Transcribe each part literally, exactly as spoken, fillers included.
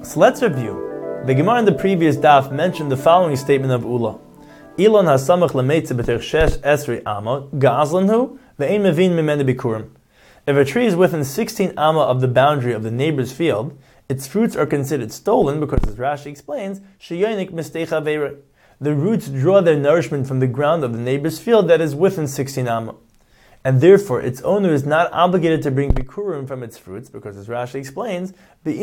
So let's review. The Gemara in the previous daf mentioned the following statement of Ula. Ilon hasamach lemeitze b'terch shesh esri ama gazlanhu ve'ein mevin mimene bikurim. If a tree is within sixteen amma of the boundary of the neighbor's field, its fruits are considered stolen because, as Rashi explains, sheyonik mistecha ve're. The roots draw their nourishment from the ground of the neighbor's field that is within sixteen amma. And therefore, its owner is not obligated to bring bikurim from its fruits because, as Rashi explains, the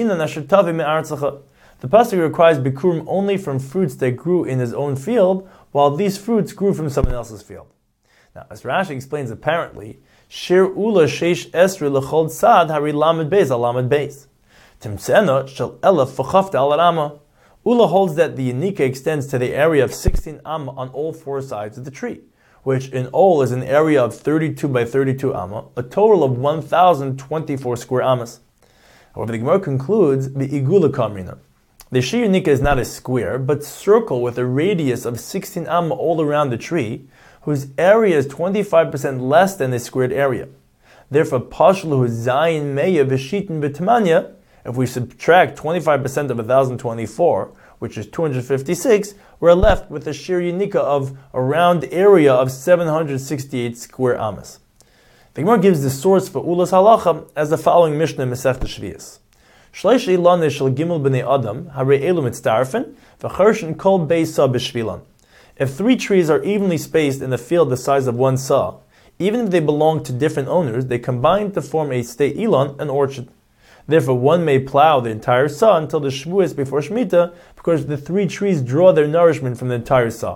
pasuk requires bikurim only from fruits that grew in his own field, while these fruits grew from someone else's field. Now, as Rashi explains, apparently, shir ula sheish esri lechol tzad hari lamed beis al lamed beis. Timsena shel elef v'chafta al rama. Ula holds that the Yanika extends to the area of sixteen amma on all four sides of the tree, which in all is an area of thirty-two by thirty-two amma, a total of one thousand twenty-four square ammas. However, the Gemara concludes the igula kamrina. The shir Yanika is not a square, but circle with a radius of sixteen amma all around the tree, whose area is twenty-five percent less than the squared area. Therefore, pashlu zayin meya v'shitin b'tamanya. If we subtract twenty-five percent of one thousand twenty-four, which is two hundred fifty-six, we're left with a shir Yanika of a round area of seven hundred sixty-eight square amas. The Gemara gives the source for Ulas Halacha as the following Mishnah in Masechta Shvius. Shleish ilane shel gimel b'nei adam harei elu mitzdarfen v'chershin kol beisa b'shvilan. If three trees are evenly spaced in a field the size of one saw, even if they belong to different owners, they combine to form a state ilan, an orchard. Therefore, one may plow the entire saw until the Shavuos before Shemitah, because the three trees draw their nourishment from the entire saw.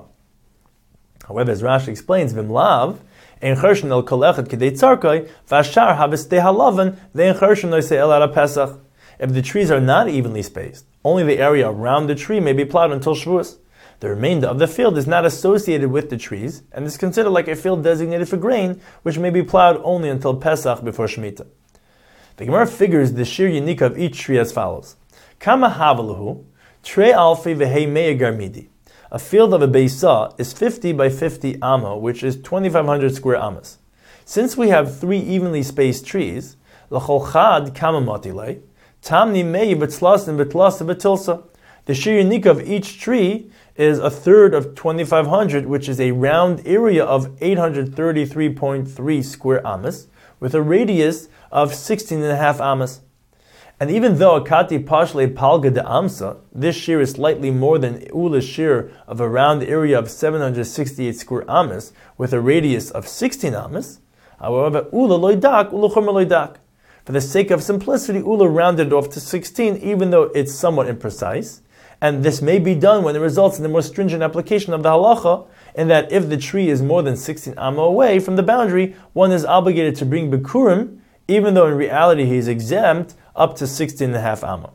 However, as Rashi explains, Vimlav, ein chershen el kol echad kedei tzarkai, v'ashar havestei halavan, ve'en chershen noisei el ara Pesach. If the trees are not evenly spaced, only the area around the tree may be plowed until Shavuos. The remainder of the field is not associated with the trees, and is considered like a field designated for grain, which may be plowed only until Pesach before Shemitah. The Gemara figures the shir Yanika of each tree as follows. Kama havalahu, tre alfi v'hei meya garmidi. A field of a beisa is fifty by fifty amma, which is twenty-five hundred square ammas. Since we have three evenly spaced trees, l'chol chad kama matilei, tamni meya b'tzlasin b'tlasin b'tilsa. The shir Yanika of each tree is a third of twenty-five hundred, which is a round area of eight hundred thirty-three point three square ammas, with a radius of sixteen and a half ammas. And even though Akati Pashle Palga de Amsa, this shear is slightly more than Ula's shear of a round area of seven hundred sixty-eight square ammas, with a radius of sixteen ammas, however, Ula loidak, Ula chumra loidak. For the sake of simplicity, Ula rounded off to sixteen, even though it's somewhat imprecise. And this may be done when it results in the more stringent application of the halacha, in that if the tree is more than sixteen amma away from the boundary, one is obligated to bring bikurim, even though in reality he is exempt up to sixteen and a half amma.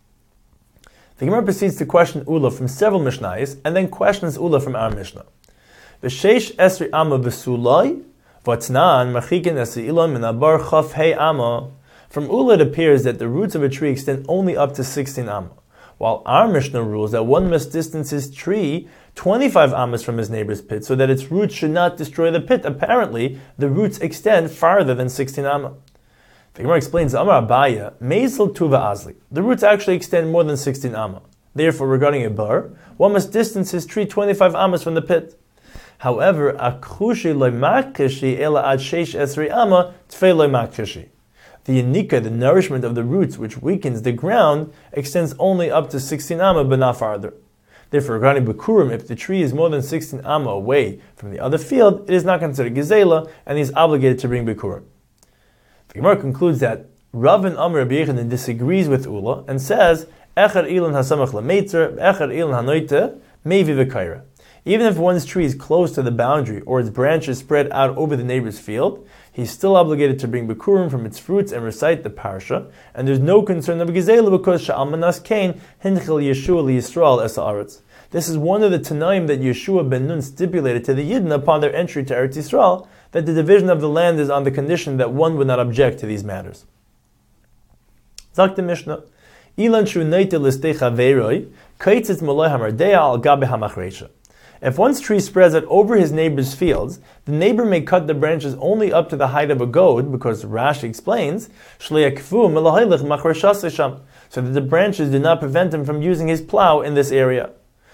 The Gemara proceeds to question Ula from several Mishnayos, and then questions Ula from our Mishnah. V'sheish esri amma v'sulai, v'atnan machikin esri ilan min abar chaf hey amma. From Ula it appears that the roots of a tree extend only up to sixteen amma, while our Mishnah rules that one must distance his tree twenty-five ammas from his neighbor's pit, so that its roots should not destroy the pit. Apparently, the roots extend farther than sixteen amma. The Gemara explains, Amar Abaya, Meisel Tuva Azli. The roots actually extend more than sixteen amma. Therefore, regarding a bar, one must distance his tree twenty-five ammas from the pit. However, Akhushi loy makkishi ela ad sheish esri amma tfei loy makkishi. The Yanika, the nourishment of the roots which weakens the ground, extends only up to sixteen amma, but not farther. Therefore, regarding Bikurim, if the tree is more than sixteen amma away from the other field, it is not considered Gezela, and he is obligated to bring Bikurim. The Gemara concludes that Rav and Amr Rabbi Yechanan disagrees with Ula and says, Echad ilan hasamach lameitzer, echad ilan hanoite, mevi v'kaira. Even if one's tree is close to the boundary or its branches spread out over the neighbor's field, he's still obligated to bring Bikurim from its fruits and recite the parsha, and there's no concern of Gezela because Sha'al Manas Kain hinchel Yeshua li Yisrael es haaretz. This is one of the Tanaim that Yeshua ben Nun stipulated to the Yidden upon their entry to Eretz Yisrael, that the division of the land is on the condition that one would not object to these matters. Zak the Mishnah, Ilan shu neite listei chaveroi, kaitzitz maloi hamardea al gabe hamachreisha. If one's tree spreads out over his neighbor's fields, the neighbor may cut the branches only up to the height of a goad, because Rashi explains, so that the branches do not prevent him from using his plow in this area.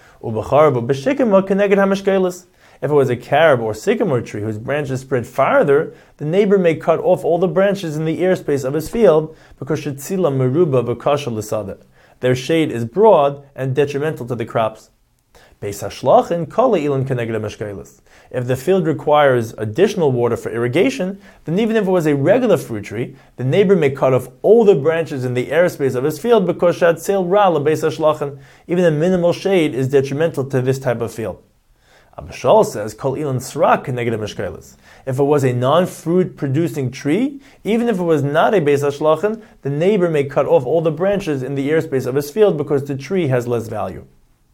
If it was a carob or sycamore tree whose branches spread farther, the neighbor may cut off all the branches in the airspace of his field because shetzila meruba v'kasha l'sadeh. Their shade is broad and detrimental to the crops. Beis hashlachin kala ilan keneged hameshkelis. If the field requires additional water for irrigation, then even if it was a regular fruit tree, the neighbor may cut off all the branches in the airspace of his field because shatzel ra lebeis hashlachin. Even a minimal shade is detrimental to this type of field. Abba Shaul says, Kol ilan srak keneged hameshkelis. If it was a non-fruit producing tree, even if it was not a beis hashlachin, the neighbor may cut off all the branches in the airspace of his field because the tree has less value.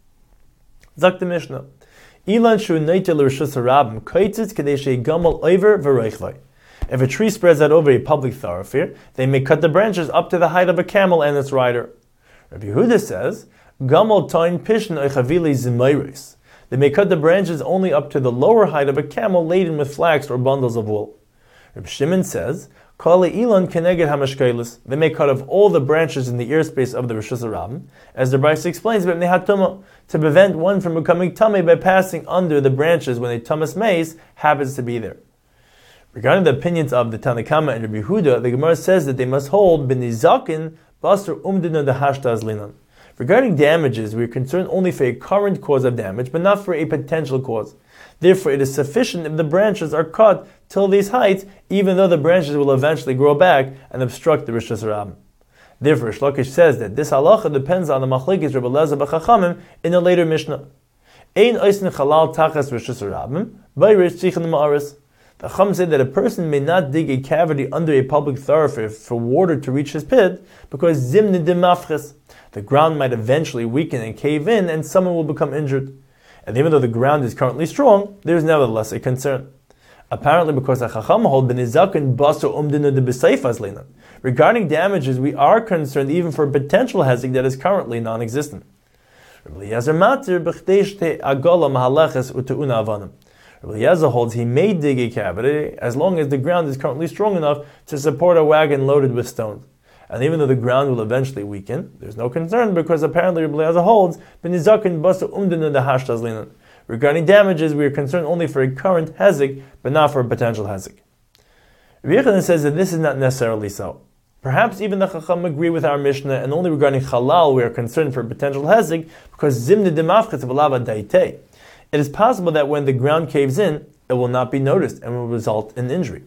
Zak the Mishnah. Ilan shu neite l'reshus harabim kaitzitz kadei she'gamal over v'reichvai. If a tree spreads out over a public thoroughfare, they may cut the branches up to the height of a camel and its rider. Rabbi Yehuda says, Gamal tain pishn eichavili zimairis. They may cut the branches only up to the lower height of a camel laden with flax or bundles of wool. Rabbi Shimon says, Kali ilan keneged hamashkelis. They may cut off all the branches in the airspace of the Reshus Harabim, as the Brisa explains, to prevent one from becoming tummy by passing under the branches when a tumas mace happens to be there. Regarding the opinions of the Tanakama and Rabbi Yehuda, the Gemara says that they must hold b'nizakin basar umdina dehashtaz linan. Regarding damages, we are concerned only for a current cause of damage, but not for a potential cause. Therefore, it is sufficient if the branches are cut till these heights, even though the branches will eventually grow back and obstruct the Reshus Harabim. Therefore, Shlokish says that this halacha depends on the machlekes Rebbe Elazar b'Chachamim in a later Mishnah. Ein oisn chalal tachas Reshus Harabim, v'yirish tzichin ma'aris. The Chacham said that a person may not dig a cavity under a public thoroughfare for water to reach his pit because zimne dimafches. The ground might eventually weaken and cave in, and someone will become injured. And even though the ground is currently strong, there is nevertheless a concern. Apparently, because the Chacham hold b'nizakin baso umdinu de b'seifas leinan. Regarding damages, we are concerned even for potential hezek that is currently non-existent. Rabbi Eliezer matir b'chdei te agola mahaleches uteuna avanim. Rabbi Eliezer holds he may dig a cavity as long as the ground is currently strong enough to support a wagon loaded with stones. And even though the ground will eventually weaken, there's no concern because apparently Rabbi Eliezer holds b'nizakin baso umdinu de hashtaz leinan. Regarding damages, we are concerned only for a current hezek, but not for a potential hezek. Rabbi Yechanan says that this is not necessarily so. Perhaps even the Chacham agree with our Mishnah, and only regarding halal we are concerned for potential hezek because zimne demafchetz v'lava daitei. It is possible that when the ground caves in, it will not be noticed and will result in injury.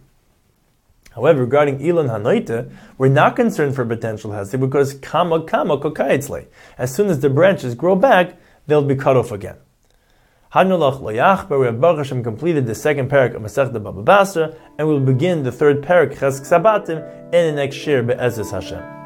However, regarding ilan hanoite, we're not concerned for potential hezek because kama kama kokaitzle. As soon as the branches grow back, they'll be cut off again. Hadnulach loyach, but we have Baruch Hashem completed the second parak of Masechta Baba Basra, and we'll begin the third parak Chesek Sabatim in the next year be'ezus Hashem.